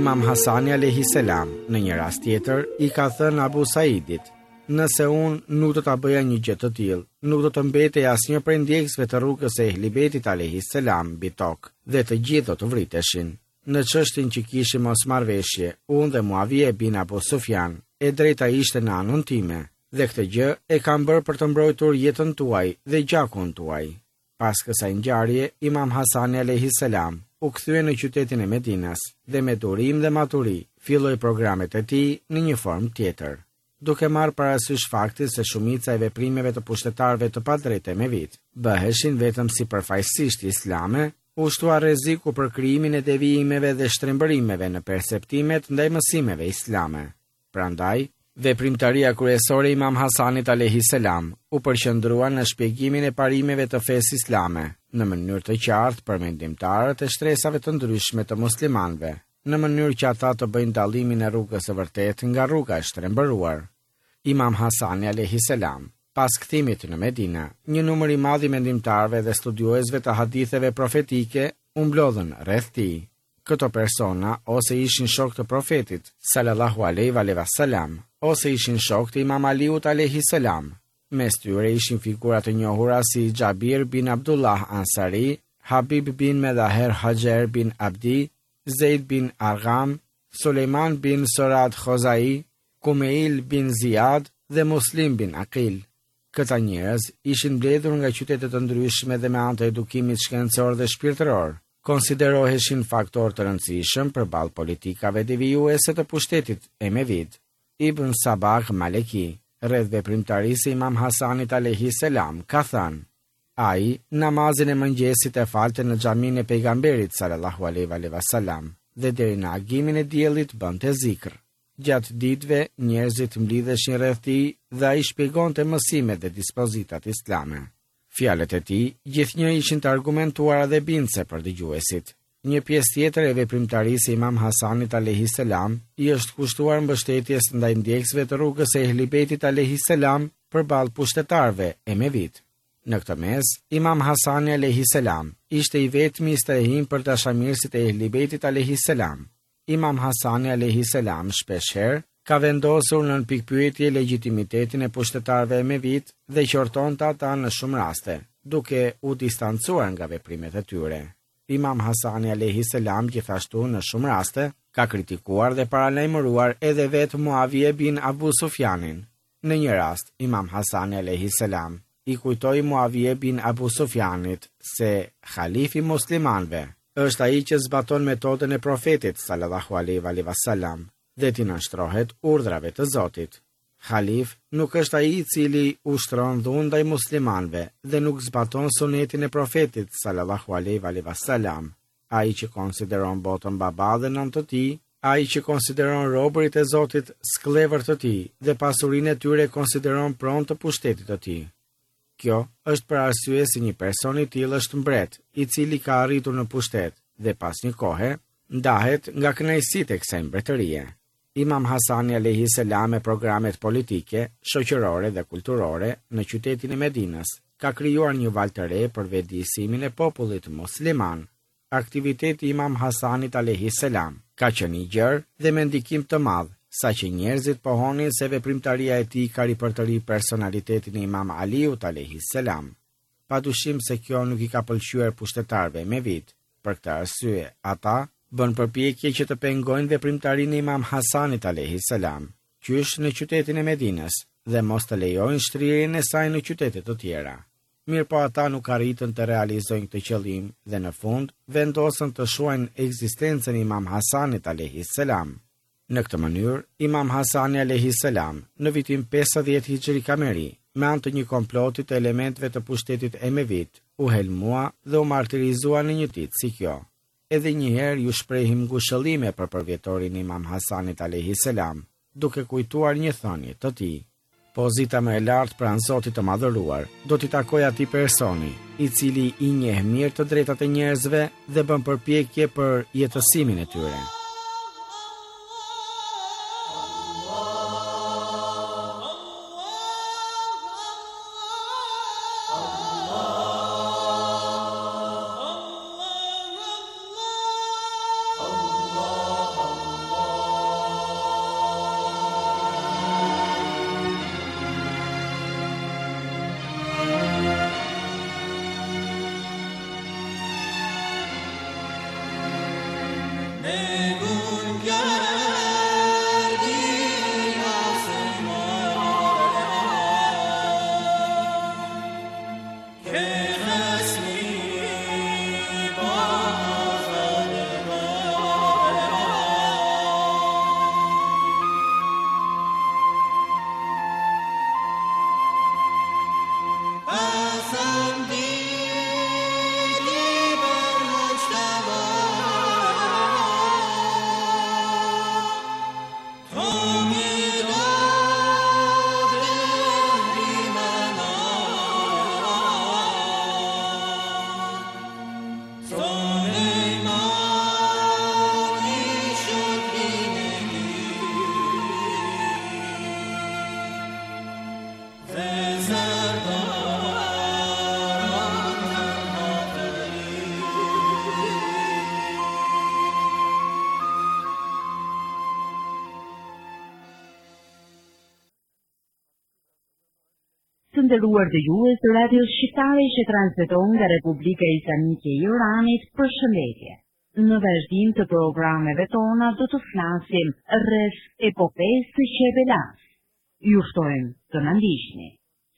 Imam Hasani alayhi salam në një rast tjetër i ka thënë Abu Saidit: "Nëse unë nuk do ta bëja një gjë të tillë, nuk do të mbetej asnjë prej ndjekësve të rrugës së Ehlibetit alayhi salam mbi tokë, dhe të gjithë do të vriteshin." Në çështjen që kishim mosmarrveshje, unë dhe Muavije bin Abu Sufjan, e drejta ishte në anën time, dhe këtë gjë e kam bërë për të mbrojtur jetën tuaj dhe gjakun tuaj. Pas kësaj ngjarje, Imam Hasani alayhi salam u kthye në qytetin e Medinas dhe me durim dhe maturi filloi programet e tij në një formë tjetër. Duke marrë parasysh faktin se shumica e veprimeve të pushtetarëve të padrejtë me vit bëheshin vetëm sipërfaqësisht islame, u shtua rreziku për krijimin e devijimeve dhe shtrembërimeve në perceptimet ndaj mësimeve islame. Prandaj, veprimtaria kryesore e Imam Hasanit alayhi salam u përqendrua në shpjegimin e parimeve të fesë islame në mënyrë të qartë për mendimtarë të shtresave të ndryshme të muslimanëve, në mënyrë që ata të bëjnë dallimin e rrugës së vërtetë nga rruga e shtrembëruar. Imam Hasani alayhi salam, pas kthimit në Medina, një numër i madh i mendimtarëve dhe studiuesve të haditheve profetike u mblodhën rreth tij. Këto persona ose ishin shok të profetit sallallahu alaihi wasallam, ose ishin shok të Imam Aliut alayhi salam. Mes tyre ishin figura të njohura si Jabir bin Abdullah Ansari, Habib bin Medaher Hajer bin Abdi, Zeid bin Argham, Suleiman bin Sorad Khozai, Kumeil bin Ziyad dhe Muslim bin Aqil. Këta njerëz ishin mbledhur nga qytete të ndryshme dhe me anë të edukimit shkencor dhe shpirtëror, konsideroheshin faktor të rëndësishëm përballë politikave devijuese të pushtetit emevid. Ibn Sabah Maleki, rreth veprimtarisë Imam Hasanit alayhi salam, ka thënë: ai namazin e mëngjesit e falte në xhamin e pejgamberit sallallahu alaihi wasallam dhe deri në agimin e diellit bënte zikr. Gjatë ditëve njerëzit mblidheshin rreth tij dhe ai shpjegonte mësimet dhe dispozitat islame. Fjalët e tij gjithnjë ishin të argumentuara dhe bindse për dëgjuesit. Një pjesë tjetër e veprimtarisë Imam Hasanit alayhi salam i është kushtuar mbështetjes ndaj ndjekësve të rrugës së Ehlibetit alayhi salam përballë pushtetarëve emevid. Në këtë mes, Imam Hasani alayhi salam ishte i vetmi i strehim për dashamirësit e Ehlibetit alayhi salam. Imam Hasani alayhi salam shpeshherë ka vendosur nën pikpyetje legjitimitetin e pushtetarëve emevid dhe qortonte ata në shumë raste, duke u distancuar nga veprimet e tyre. Imam Hasani alayhi salam gjithashtu në shumë raste ka kritikuar dhe paralajmëruar edhe vetë Muavije bin Abu Sufjanin. Në një rast, Imam Hasani alayhi salam i kujtoi Muavije bin Abu Sufjanit se khalifi muslimanëve është ai që zbaton metodën e profetit sallallahu alaihi wasallam dhe t'i nënshtrohet urdhrave të Zotit. Khalif nuk është ai i cili ushtron dhunë ndaj muslimanëve dhe nuk zbaton sunetin e profetit sallallahu alaihi wasallam, ai që konsideron botën baba dhe nën të tij, ai që konsideron robërit e Zotit skllëvër të tij dhe pasurinë e tyre konsideron pronë të pushtetit të tij. Kjo është për arsye se një person i tillë është mbret, i cili ka arritur në pushtet dhe pas një kohe ndahet nga kënaqësitë e kësaj mbretërie. Imam Hasani alayhi salam me programet politike, shoqërore dhe kulturore në qytetin e Medinës ka krijuar një valë të re për vetëdijësimin e popullit musliman. Aktiviteti i Imam Hasanit alayhi salam ka qenë i gjerë dhe me ndikim të madh, saqë njerëzit pohonin se veprimtaria e tij ka ripërtëri personalitetin e Imam Aliut alayhi salam. Padyshim se kjo nuk i ka pëlqyer pushtetarëve me vit. Për këtë arsye, ata bën përpjekje që të pengojnë veprimtarinë e Imam Hasanit alayhi salam, qysh në qytetin e Medinës, dhe mos të lejojnë shtrirjen e saj në qytete të tjera. Mirë po ata nuk arritën të realizojnë këtë qëllim dhe në fund vendosën të shuajnë ekzistencën e Imam Hasanit alayhi salam. Në këtë mënyrë, Imam Hasani alayhi salam në vitin pesëdhjetë Hijri Kameri, me anë të një komploti të elementëve të pushtetit emevid, u helmua dhe u martirizua në një ditë si kjo. Edhe një herë ju shprehim ngushëllime për përvjetorin e Imam Hasanit alayhi salam, duke kujtuar një thënie të tij: pozita më e lartë pranë Zotit të Madhëruar do t'i takojë atij personi, i cili i njeh mirë të drejtat e njerëzve dhe bën përpjekje për jetësimin e tyre. nderuar dëgjues të radios shqiptare që transmeton nga Republika Islamike e Iranit, përshëndetje. Në vazhdim të programeve tona do të flasim rreth epopesë së Qerbelas. Ju ftojmë të na ndiqni.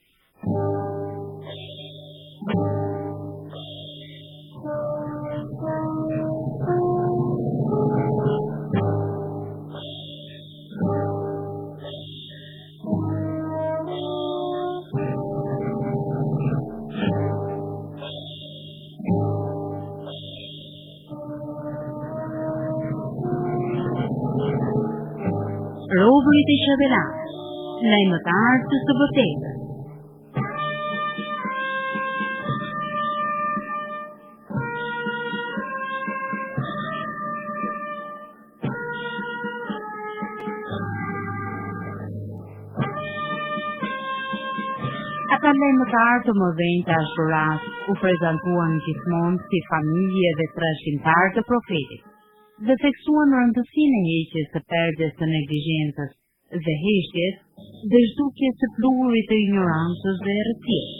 Robërit e Qerbelas, lajmëtar të së vërtetës. Ata lajmëtar të mëdhenj të Ashuras u prezantuan gjithmonë si familje dhe trashëgimtar të profetit, dhe theksuan rëndësinë e heqjes së perdes të neglizhencës dhe heqjes dhe zhdukjes së pluhurit të ignorancës dhe errësisë.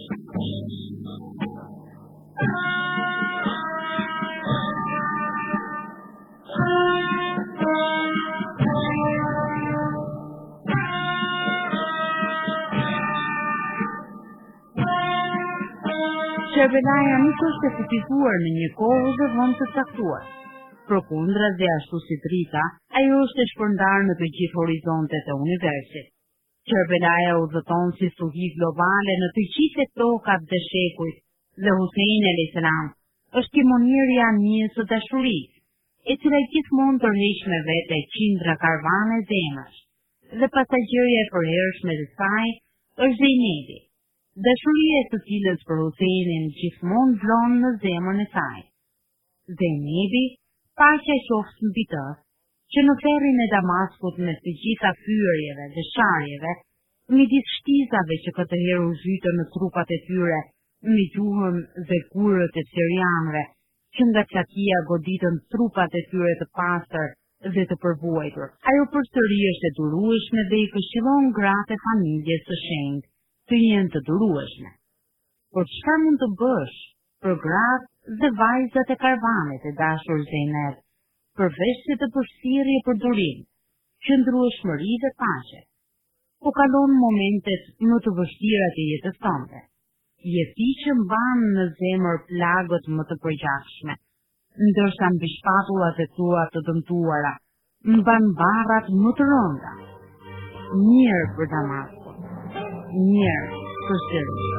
Qerbelaja nuk është e kufizuar në një kohë dhe vend të caktuar. Përkundra dhe ashtu si drita, ajo është e shpërndarë në të gjithë horizontet e universit. Qerbelaja udhëton si stuhi globale në të gjithë tokat dhe shekujt, dhe Husein alayhis salam është timonierja e anijës së dashurisë, e cila gjithmonë tërheq me vete qindra karvane zemësh, dhe pasagjerja e përhershme të saj është Zeinabi, dashuria e të cilës për Huseinin gjithmonë vlon në zemrën e saj. Zeinabi, paqja qoftë mbi të, që në ferrin e Damaskut mes të gjitha fyerjeve dhe sharjeve, midis shtizave që këtë herë u zhytën në trupat e tyre, me gjuhën dhe kurrët e sirianëve, që nga çakia goditën trupat e tyre të pastër dhe të përvuajtur. Ajo përsëri është e durueshme dhe i këshillon gratë e familjes së shenjtë të jenë të durueshme. Por çfarë mund të bësh për gratë dhe vajzat e karvanit e dashur Zeynep, përveç se të përfshirje për durim, qëndrueshmëri dhe paqe? Po kalon momentet më të vështira të jetës tënde. Je ti që mban në zemër plagët më të përgjithshme, ndërsa mbi shpatullat e tua të dëmtuara mban barrat më të rënda. Mirë për Damaskun, mirë për Sirin.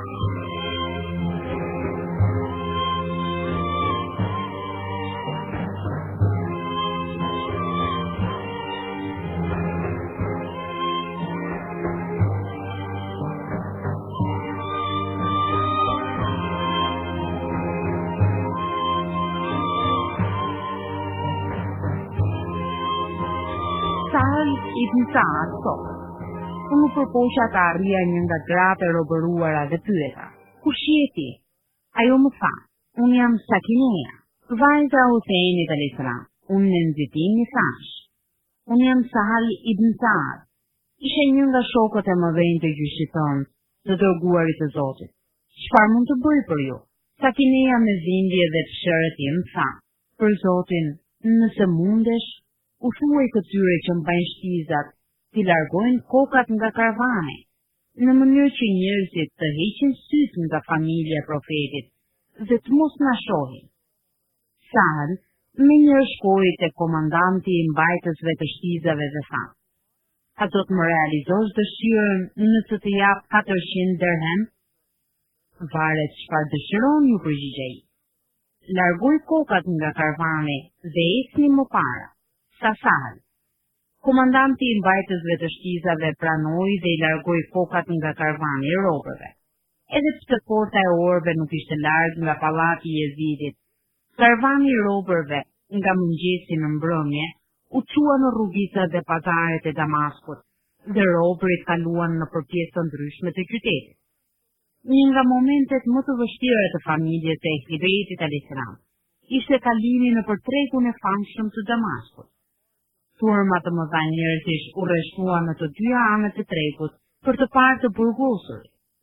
Ibn Saad thot: unë përpoqja të arrija një nga gratë e robëruara dhe pyeta: kush je ti? Ajo më tha: unë jam Sakineja, vajza e Huseinit alayhis salam. Unë në nxitim i thash: unë jam Sahal ibn Saad, ishe një nga shokët e mëdhenj të gjyshit tënd, të dërguarit të Zotit. Çfarë mund të bëj për ju? Sakineja me dhimbje dhe fshërët më tha: për Zotin, nëse mundesh, u thuaj këtyre që mbajnë shtizat, t'i largojnë kokat nga karvane, në mënyrë që njerëzit të heqin syt nga familja e profetit dhe të mos na shohin. Sahal me njërë shkoi te komandanti i mbajtësve të shtizave dhe tha: a do të më realizosh dëshirën nëse të jap katërqind dirhem? Varet çfarë dëshiron, ju përgjigjej. Largoj kokat nga karvane dhe ecni më para. Sa Sahal. Komandanti i mbajtësve të shtizave pranoi dhe i largoi kokat nga karvani i robërve. Edhe pse porta e orëve nuk ishte larg nga pallati i Jezidit, karvani i robërve nga mëngjesi në mbrëmje u çua në rrugicat dhe pazaret e Damaskut, dhe robërit kaluan në përpjesë të ndryshme të qytetit. Një nga momentet më të vështira të familjes së Ehlibetit alayhis salam ishte kalimi në tregun e famshëm të Damaskut. Turma të mëdha njerëzish u rreshtuan në të dyja anët e tregut për të parë të burgosurit.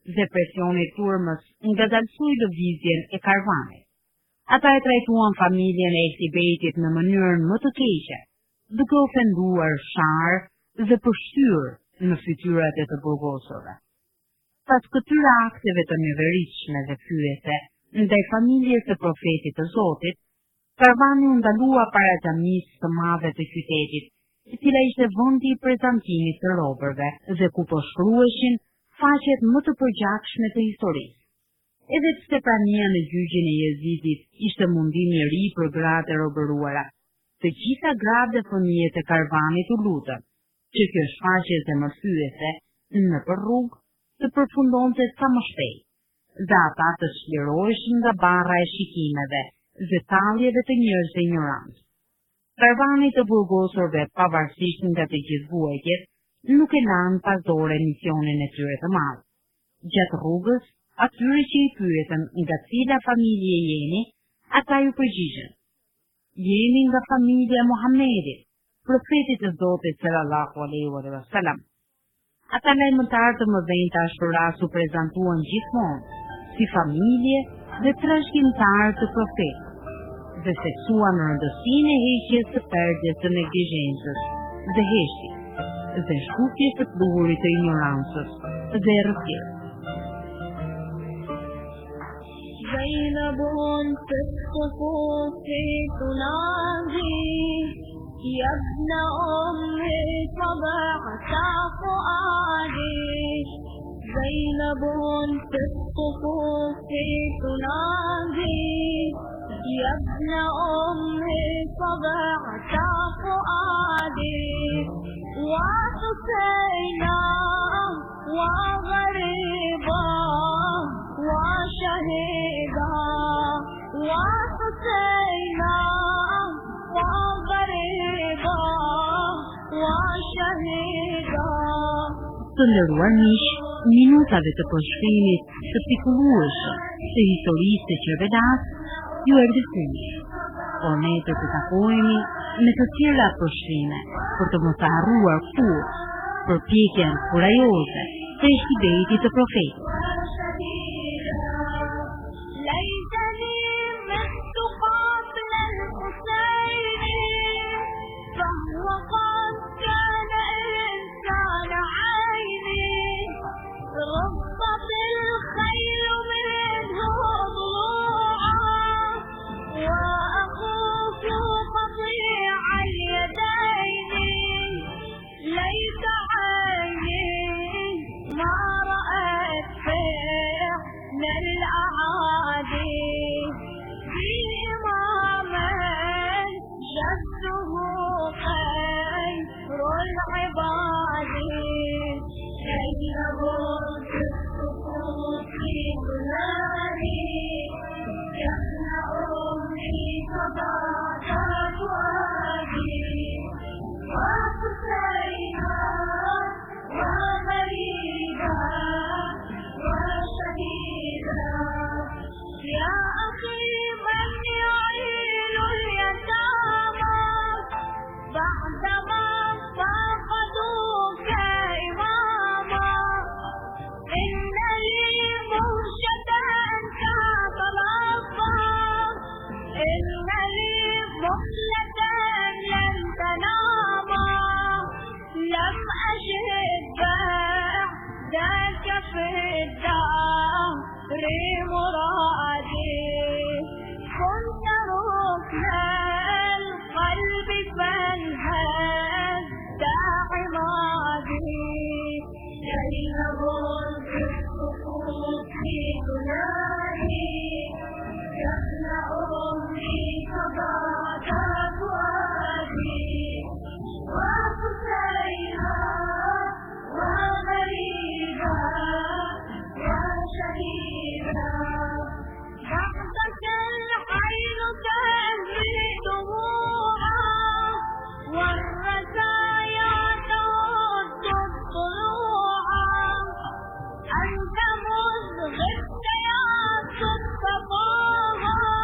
dhe presioni turmës nga dalsui lëvizjen e karvanit. Ata e trajtuan familjen e Eltibetit në mënyrën më të keqe, duke ofenduar sharë dhe përshtyr në fytyrat e të burgosurve. Pas këtyre akteve të neveritshme dhe fyese ndaj familjes së profetit të Zotit, karvani u ndalua para xhamisë së madhe të qytetit, e cila ishte vendi i prezantimit të robërve dhe ku po shkruheshin faqet më të përgjakshme të historisë. Edhe pse prania në gjyqin e Jezidit ishte mundim i ri për gratë e robëruara, të gjitha gratë dhe fëmijët e karvanit u lutën që kjo shfaqje zemërthyese në për rrugë të përfundonte sa më shpejt, dhe ata të çliroheshin nga barra e shikimeve dhe talljeve të njerëzve ignorant. Karvani të burgosurve, pavarësisht nga të gjithë vuajtjet, nuk e lanë pas dore misionin e tyre të madh. Gjatë rrugës, atyre që i pyetën nga cila familje jeni, ata ju përgjigjen: jemi nga familja e Muhamedit, profetit të Zotit sallallahu alaihi wasallam. Ata lajmëtarë të mëdhenj të Ashura u prezantuan gjithmonë si familje dhe trashëgimtarë të profetit, dhe theksuan rëndësinë e heqjes së perdjes së neglizhencës dhe heshtjes, dhe shkupjes së pluhurit të ignorancës dhe rrëfirës. زينب في الصفوف تنادي يا ابن أمي صبعت فؤادي زينب في الصفوف تنادي يا ابن أمي صبعت فؤادي وحسينا وغريبا وشهيدا وحسينا وغريبا وشهيدا. Të nderuar miq, minutave të përshkrimit të pikëllueshëm të historisë së Qervedas ju erdhi fundi. Por ne do të takohemi me të tjera përshkrime për të mos harruar kurrë përpjekjen kurajoze të Eltibetit të profetit. أنت مذ غبت يا صدق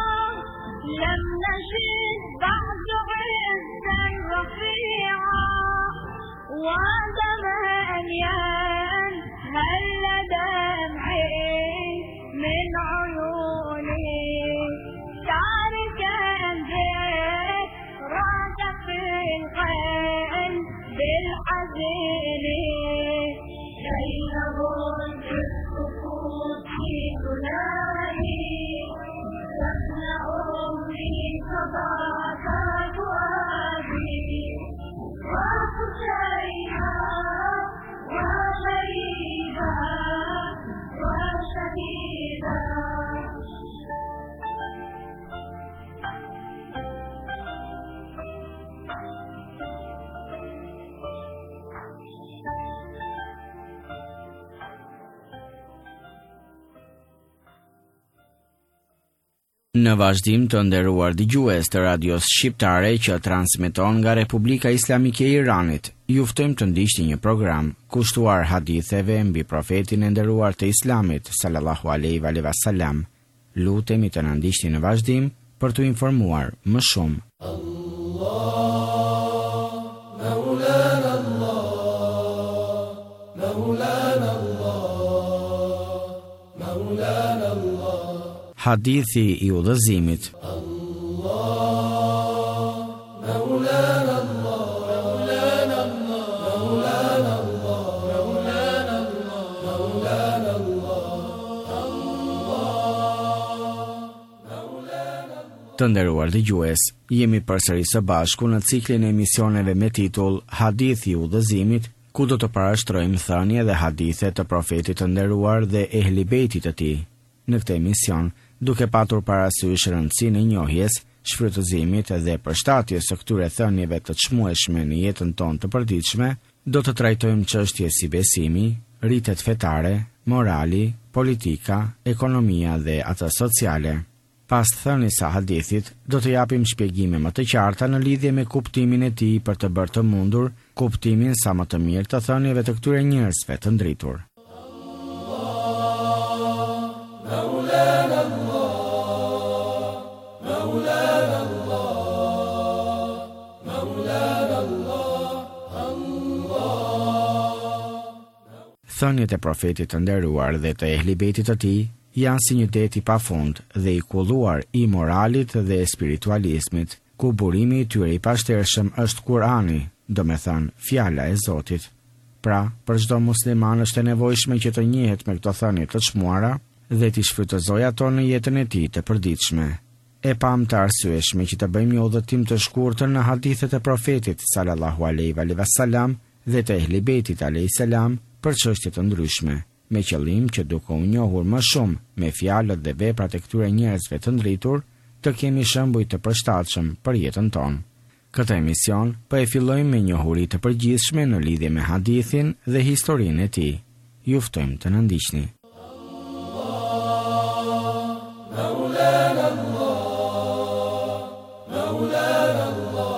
Në vazhdim të nderuar dëgjues të radios shqiptare që transmeton nga Republika Islamike e Iranit, ju ftojmë të ndiqni një program kushtuar haditheve mbi profetin e nderuar të Islamit sallallahu alaihi wa sallam. Lutemi të na ndiqni në vazhdim për t'u informuar më shumë. Allah, Maulana Allah, Maulana Allah, Maulana Allah. Hadithi i udhëzimit. Allah, Maulana Allah, Maulana Allah, Maulana Allah, Maulana Allah, Maulana Allah. Të nderuar dëgjues, jemi përsëri së bashku në ciklin e emisioneve me titull Hadithi i udhëzimit, ku do të parashtrojmë thënie dhe hadithe të profetit të nderuar dhe ehli bejtit të tij. Në këtë emision, duke patur parasysh rëndësinë e njohjes, shfrytëzimit dhe përshtatjes së këtyre thënieve të çmueshme në jetën tonë të përditshme, do të trajtojmë çështje si besimi, rritet fetare, morali, politika, ekonomia dhe ato sociale. Pas thënies së hadithit, do të japim shpjegime më të qarta në lidhje me kuptimin e tij për të bërë të mundur kuptimin sa më të mirë të thënieve të këtyre njerëzve të ndritur. Maulana Allah, Maulana Allah, Maulana Allah, Allah. Thëniet e profetit të nderuar dhe të ehli bejtit të tij janë si një det i pafund dhe i kulluar i moralit dhe spiritualizmit, ku burimi i tyre i pashtershëm është Kurani, do me thënë fjala e Zotit. Pra, për çdo musliman është e nevojshme që të njihet me këto thënie të çmuara dhe t'i shfrytëzoj ato në jetën e tij të përditshme. E pam të arsyeshme që të bëjmë një udhëtim të shkurtër në hadithet e profetit sallallahu alaihi wa sallam dhe të ehli bejtit alaihi salam për çështje të ndryshme, me qëllim që duke u njohur më shumë me fjalët dhe veprat e këtyre njerëzve të ndritur, të kemi shembuj të përshtatshëm për jetën tonë. Këtë emision po e fillojmë me njohuri të përgjithshme në lidhje me hadithin dhe historinë e tij. Ju ftojmë të na ndiqni. Maulana Allah, Maulana Allah,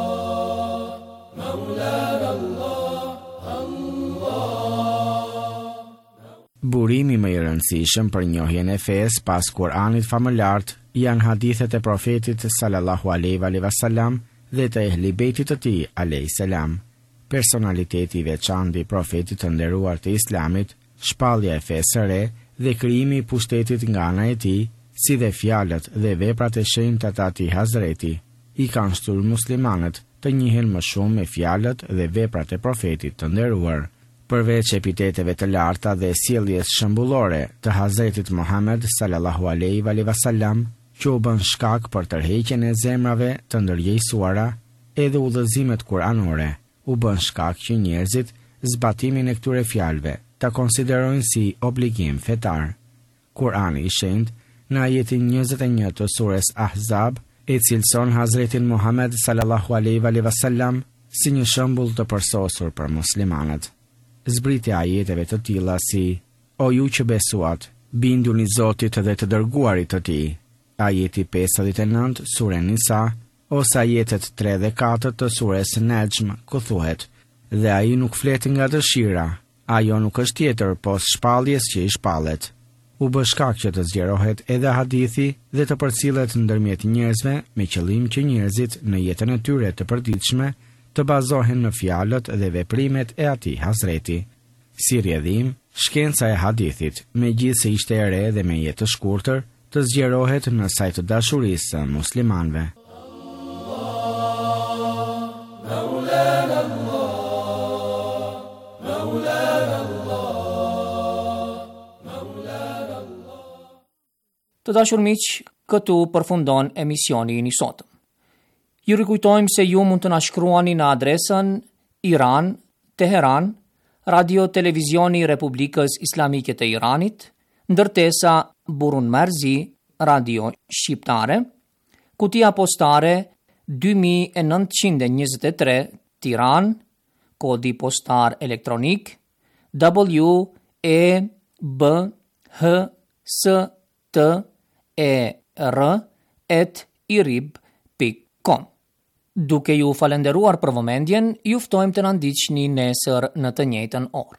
Maulana Allah, Allah. Burimi më i rëndësishëm për njohjen e fesë pas Kuranit famëlart janë hadithet e profetit sallallahu alaihi wa sallam dhe të ehli bejtit të tij alaihi salam. Personaliteti i veçantë i profetit të nderuar të Islamit, shpallja e fesë së re dhe krijimi i pushtetit nga ana e tij, si dhe fjalët dhe veprat e shenjta të atij Hazreti, i kanë shtyr muslimanët të njihen më shumë me fjalët dhe veprat e profetit të nderuar. Përveç epiteteve të larta dhe sjelljes shembullore të Hazretit Muhammed sallallahu alaihi wa sallam, që u bën shkak për tërheqjen e zemrave të ndërgjegjësuara, edhe udhëzimet kuranore u bën shkak që njerëzit zbatimin e këtyre fjalëve ta konsiderojnë si obligim fetar. Kurani i shenjtë në ajetin njëzet e një të sures Ahzab e cilëson Hazretin Muhammed sallallahu alaihi wa sallam si një shembull të përsosur për muslimanët. Zbritja ajeteve të tilla si: O ju që besuat, binduni Zotit dhe të dërguarit të tij. Ajeti pesëdhjetë e nëntë sure Nisa, ose ajetet tre dhe katër të sures Nejm, ku thuhet: Dhe ai nuk flet nga dëshira, ajo nuk është tjetër pos shpalljes që i shpallet. U bë shkak që të zgjerohet edhe hadithi dhe të përcillet ndërmjet njerëzve me qëllim që njerëzit në jetën e tyre të përditshme të bazohen në fjalët dhe veprimet e atij Hazreti. Si rrjedhim, shkenca e hadithit, megjithse ishte e re dhe me jetë të shkurtër, të zgjerohet në sajt të dashurisë së muslimanëve. Maulana Allah, Maulana Allah, Maulana Allah. Të dashur miq, këtu përfundon emisioni i sotëm. Ju rikujtojmë se ju mund të na shkruani në adresën Iran, Teheran, Radio Televizioni Republikës Islamike të Iranit, ndërtesa Burun Merzi, Radio Shqiptare, kutia postare dy mijë e nëntëqind e njëzet e tre, Tiranë, kodi postar elektronik W E B H S T E R at irib pikë com. Duke ju falenderuar për vëmendjen, ju ftojmë të na ndiqni nesër në të njëjtën orë.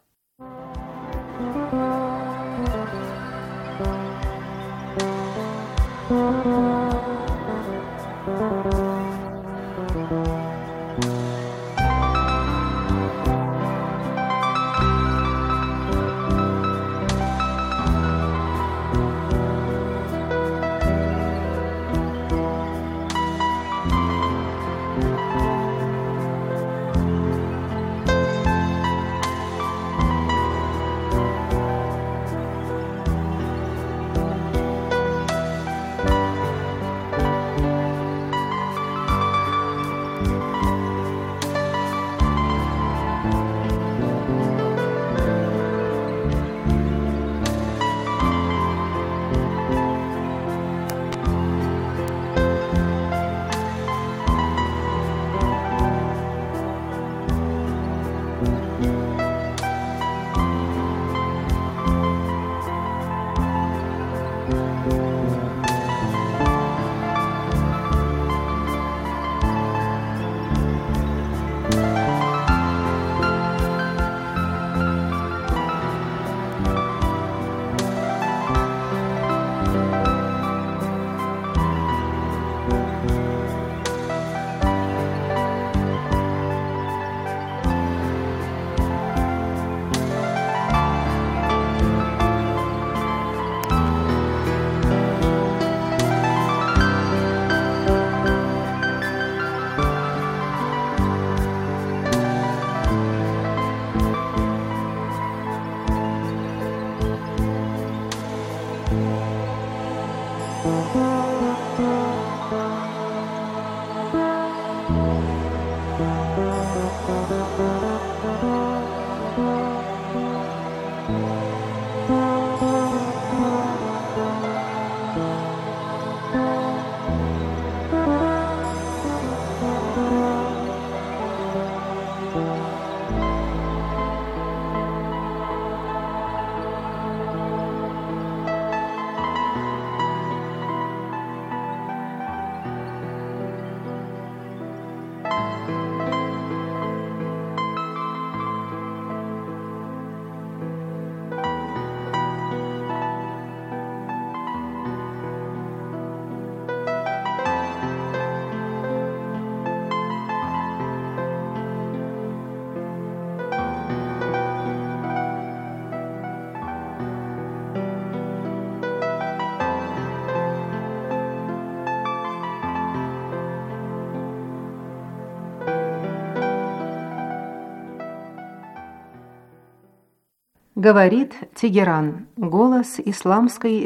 Говорит Тегеран. Голос исламской